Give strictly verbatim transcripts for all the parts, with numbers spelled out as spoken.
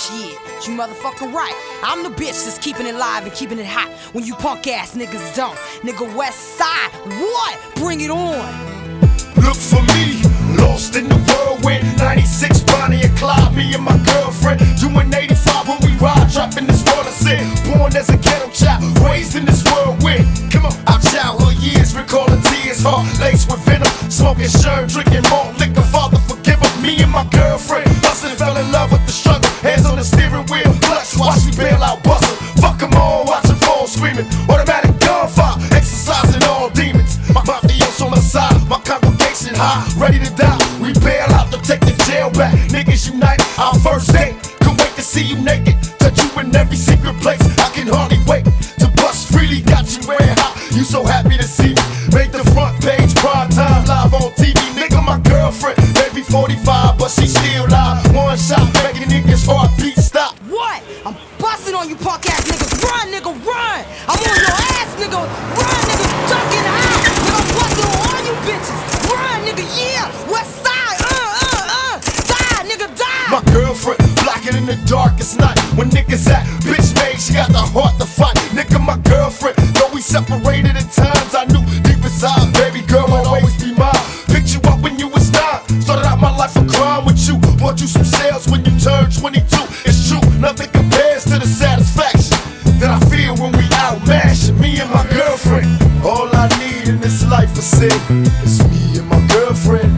Shit, you motherfucking right. I'm the bitch that's keeping it live and keeping it hot when you punk ass niggas don't. Nigga West Side, what? Bring it on. Look for me, lost in the whirlwind. ninety-six Bonnie and Clyde, me and my girlfriend. Doing eighty-five when we ride, trapping this world of sin. Born as a ghetto child, raised in this whirlwind. Come on, our childhood years, recalling tears, heart laced with venom. Smoking shirt, drinking more liquor, Father forgive us. Me and my girlfriend, bustin', fell in love with the struggle. Hands on the steering wheel, clutch, watch me bail out, bustin'. Fuck them all, watch them fall screaming. Automatic gunfire, exercising all demons. My mafioso on the side, my congregation high, ready to die. We bail out to take the jail back. Niggas unite, our first date. Can't wait to see you naked, touch you in every secret place. I can hardly wait to bust freely. Got you wearing hot, you so happy to see me. Made the front page, prime time, live on T V. Nigga, my girlfriend, maybe forty-five, but she still live. One shot, making niggas heartbeat stop. What? I'm busting on you punk ass niggas. Run, nigga, run. I'm on your ass, nigga. Run, nigga, ducking out. Nigga, I'm busting on all you bitches. Run, nigga, yeah. West Side, uh, uh, uh. Die, nigga, die. My girlfriend, blocking in the darkest night. When niggas at bitch made, she got the heart to fight. Nigga, my girlfriend, though we separated at times, I knew deep inside, baby girl, I'll always be mine. Picked you up when you was nine. Started out my life of crime with you. Bought you some sales when you turned twenty-two. It's true, nothing compares to the satisfaction that I feel when we out mashing. Me and my girlfriend. All I need in this life is sin. It's me and my girlfriend.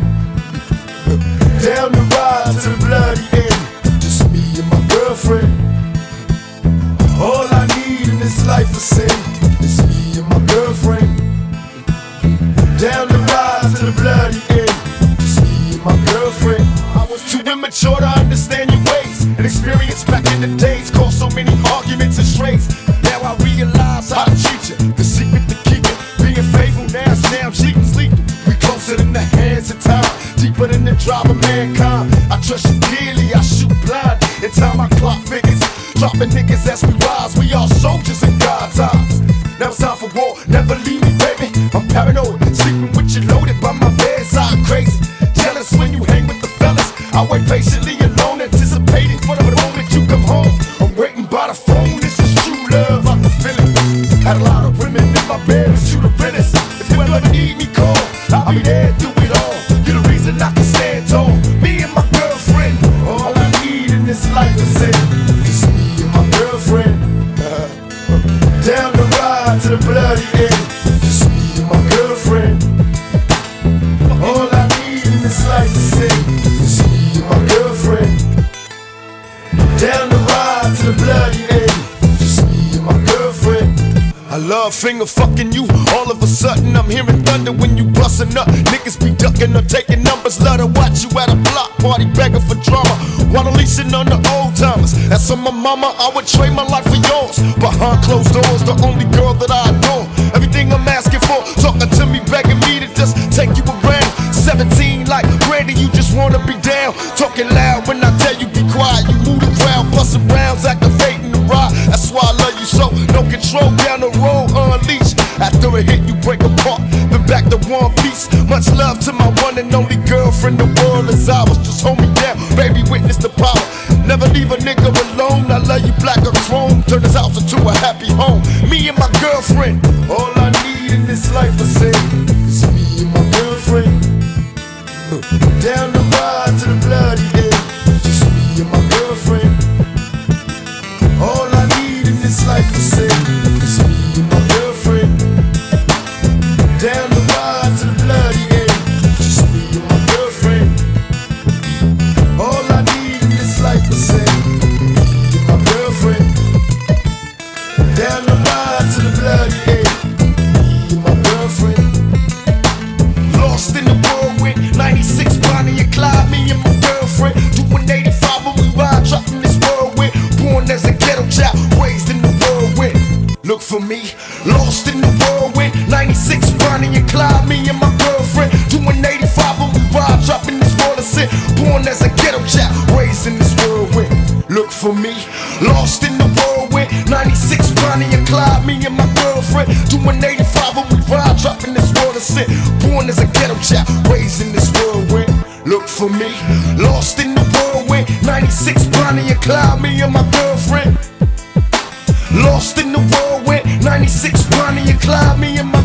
Down the ride to the bloody end. Just me and my girlfriend. All I need in this life is sin. It's me and my girlfriend. Down the ride to the bloody end. Just me and my girlfriend. I was too immature to understand your ways and experience back in the days. Caused so many arguments and strays. Now I realize how to treat you. The secret to keep it, being faithful. Now it's now cheating's lethal. We closer than the hands of time, deeper than the drive of mankind. I trust you dearly, I shoot blind. In time my clock figures, dropping niggas as we rise. We all soldiers in God's eyes. Now it's time for war, never leave me, baby. I'm paranoid, sleeping with you loaded by my bedside. Crazy, jealous when you hang with the fellas. I wait patiently alone, anticipating for the moment you come home. I'm waiting by the phone, this is true love, I can feel it. Had a lot of women in my bed, but you the realest. If you ever need me, call, I'll be there, do it all. You're the reason I can stand tall. Me and my girlfriend, all I need in this life is sin. It's me and my girlfriend. Down the ride to the bloody end. Just me and my girlfriend. All I need in this life is sin. It's me and my girlfriend. Down the ride to the bloody end. Just me and my girlfriend. I love finger fucking you. All of a sudden I'm hearing thunder when you bustin' up. Niggas be ducking or taking numbers. Love to watch you at a block party begging for drama while unleashing on the old timers. That's on my mama, I would trade my life for yours. Behind closed doors, the only girl that I adore. Everything I'm asking for, talking to me, begging me to just take you around. Seventeen like Brandy, you just wanna be down. Talking loud when I tell you be quiet. You move the crowd, busting rounds, activating the ride. That's why I love you so. No control down the road, unleashed. After a hit, you break apart, then back to one piece. Much love to my one and only girlfriend. The world is ours, just hold me down, baby. Witness the power. Never leave a nigga alone. I love you black or chrome. Turn this house into a happy home. Me and my girlfriend. All I need in this life is sin. It's me and my girlfriend. Down the ride to the bloody end. Just me and my girlfriend. All I need in this life is sin. It's me and my girlfriend. Down the ride to the bloody end. Just me and my girlfriend. All I need in this life is sin. Me and my girlfriend. Down the ride to the bloody end. Me and my girlfriend. Lost in the whirlwind, ninety-six Bonnie and Clyde. Me and my girlfriend doing eighty-five when we ride, dropping this whirlwind. Born as a ghetto child, raised in the whirlwind. Look for me, lost in the whirlwind, ninety-six Bonnie and Clyde. Me and my girlfriend doing eighty-five when we ride, dropping this world of sin. Born as a ghetto child, raised in this whirlwind. Look for me, lost in the whirlwind, ninety-six Bonnie and Clyde. Me and my girlfriend doing eighty-five when we ride, dropping this world of sin. Born as a ghetto child, raised in this whirlwind. Look for me, lost in the whirlwind, ninety-six Bonnie and Clyde, me and my girlfriend. Lost in the whirlwind, ninety-six Bonnie and Clyde, me and my